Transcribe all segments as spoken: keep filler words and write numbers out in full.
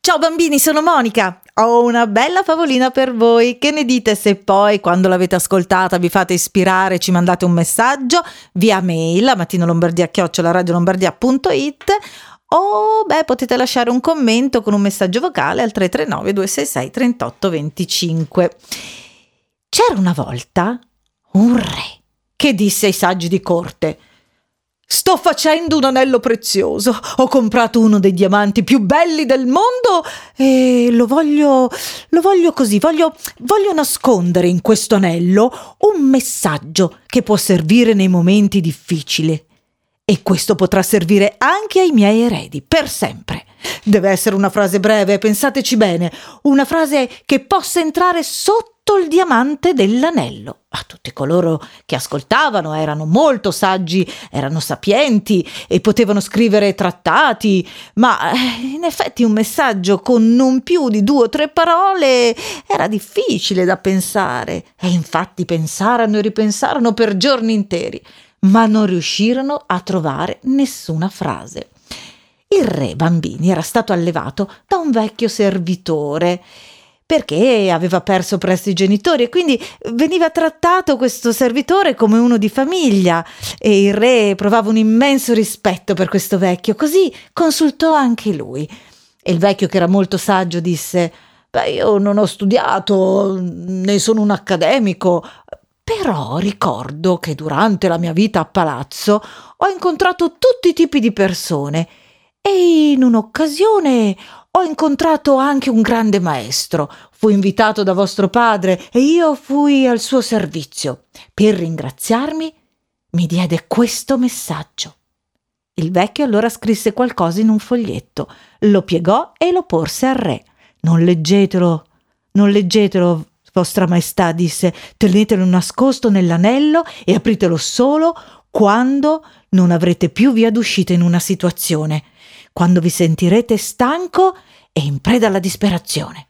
Ciao bambini, sono Monica. Ho una bella favolina per voi. Che ne dite se poi, quando l'avete ascoltata, vi fate ispirare, ci mandate un messaggio via mail a mattinolombardia chiocciola radiolombardia punto it o beh, potete lasciare un commento con un messaggio vocale al tre tre nove due sei sei tre otto due cinque. C'era una volta un re che disse ai saggi di corte: sto facendo un anello prezioso, ho comprato uno dei diamanti più belli del mondo e lo voglio, lo voglio così, voglio, voglio nascondere in questo anello un messaggio che può servire nei momenti difficili. E questo potrà servire anche ai miei eredi, per sempre. Deve essere una frase breve, pensateci bene, una frase che possa entrare sotto il diamante dell'anello. A tutti coloro che ascoltavano erano molto saggi, erano sapienti e potevano scrivere trattati, ma in effetti un messaggio con non più di due o tre parole era difficile da pensare. E infatti pensarono e ripensarono per giorni interi, ma non riuscirono a trovare nessuna frase. Il re, bambini, era stato allevato da un vecchio servitore perché aveva perso presto i genitori e quindi veniva trattato questo servitore come uno di famiglia e il re provava un immenso rispetto per questo vecchio, così consultò anche lui. E il vecchio, che era molto saggio, disse: beh, io non ho studiato, né sono un accademico, però ricordo che durante la mia vita a palazzo ho incontrato tutti i tipi di persone e in un'occasione ho incontrato anche un grande maestro. Fu invitato da vostro padre e io fui al suo servizio. Per ringraziarmi mi diede questo messaggio. Il vecchio allora scrisse qualcosa in un foglietto, lo piegò e lo porse al re. Non leggetelo, non leggetelo, vostra maestà, disse, tenetelo nascosto nell'anello e apritelo solo quando non avrete più via d'uscita in una situazione, quando vi sentirete stanco e in preda alla disperazione.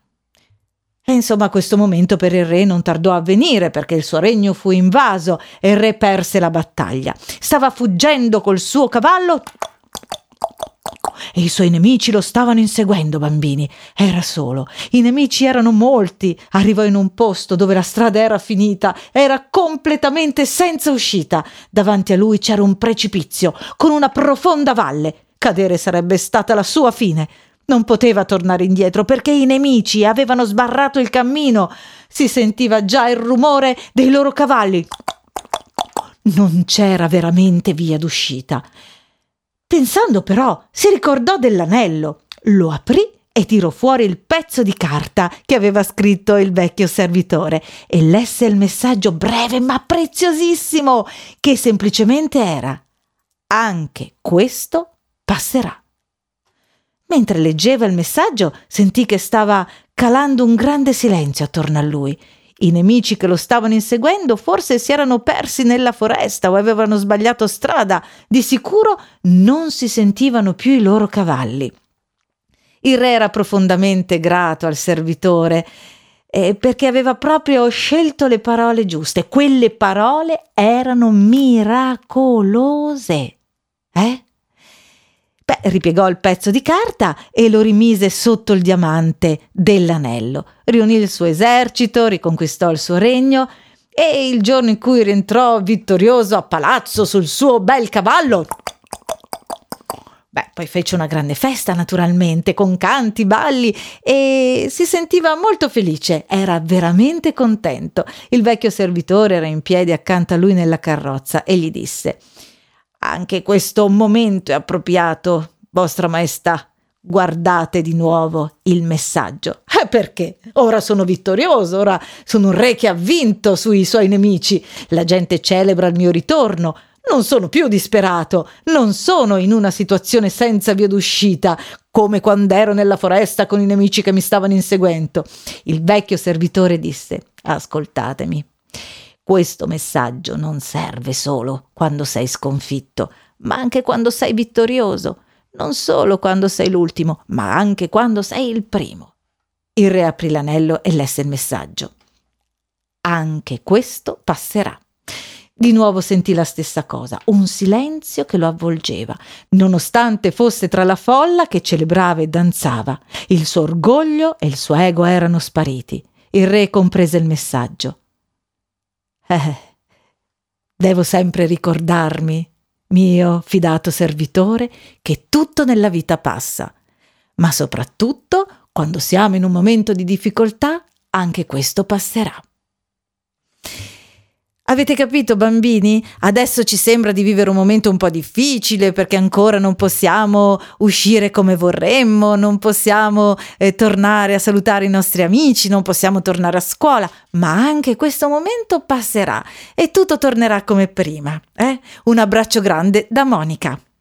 E insomma questo momento per il re non tardò a venire, perché il suo regno fu invaso e il re perse la battaglia. Stava fuggendo col suo cavallo e i suoi nemici lo stavano inseguendo, bambini. Era solo. I nemici erano molti. Arrivò in un posto dove la strada era finita, era completamente senza uscita. Davanti a lui c'era un precipizio con una profonda valle. Cadere sarebbe stata la sua fine. Non poteva tornare indietro perché i nemici avevano sbarrato il cammino. Si sentiva già il rumore dei loro cavalli. Non c'era veramente via d'uscita. Pensando però, si ricordò dell'anello, lo aprì e tirò fuori il pezzo di carta che aveva scritto il vecchio servitore e lesse il messaggio breve ma preziosissimo, che semplicemente era: anche questo passerà. Mentre leggeva il messaggio sentì che stava calando un grande silenzio attorno a lui. I nemici che lo stavano inseguendo forse si erano persi nella foresta o avevano sbagliato strada. Di sicuro non si sentivano più i loro cavalli. Il re era profondamente grato al servitore eh, perché aveva proprio scelto le parole giuste. Quelle parole erano miracolose. Eh? Beh, ripiegò il pezzo di carta e lo rimise sotto il diamante dell'anello. Riunì il suo esercito, riconquistò il suo regno e il giorno in cui rientrò vittorioso a palazzo sul suo bel cavallo, beh, poi fece una grande festa naturalmente, con canti, balli e si sentiva molto felice. Era veramente contento. Il vecchio servitore era in piedi accanto a lui nella carrozza e gli disse: anche questo momento è appropriato, vostra maestà. Guardate di nuovo il messaggio. Eh, perché? Ora sono vittorioso, ora sono un re che ha vinto sui suoi nemici. La gente celebra il mio ritorno. Non sono più disperato, non sono in una situazione senza via d'uscita, come quando ero nella foresta con i nemici che mi stavano inseguendo. Il vecchio servitore disse: ascoltatemi. Questo messaggio non serve solo quando sei sconfitto, ma anche quando sei vittorioso. Non solo quando sei l'ultimo, ma anche quando sei il primo. Il re aprì l'anello e lesse il messaggio. Anche questo passerà. Di nuovo sentì la stessa cosa, un silenzio che lo avvolgeva, nonostante fosse tra la folla che celebrava e danzava. Il suo orgoglio e il suo ego erano spariti. Il re comprese il messaggio. Eh, devo sempre ricordarmi, mio fidato servitore, che tutto nella vita passa, ma soprattutto quando siamo in un momento di difficoltà, anche questo passerà. Avete capito, bambini? Adesso ci sembra di vivere un momento un po' difficile perché ancora non possiamo uscire come vorremmo, non possiamo eh, tornare a salutare i nostri amici, non possiamo tornare a scuola, ma anche questo momento passerà e tutto tornerà come prima. Eh? Un abbraccio grande da Monica.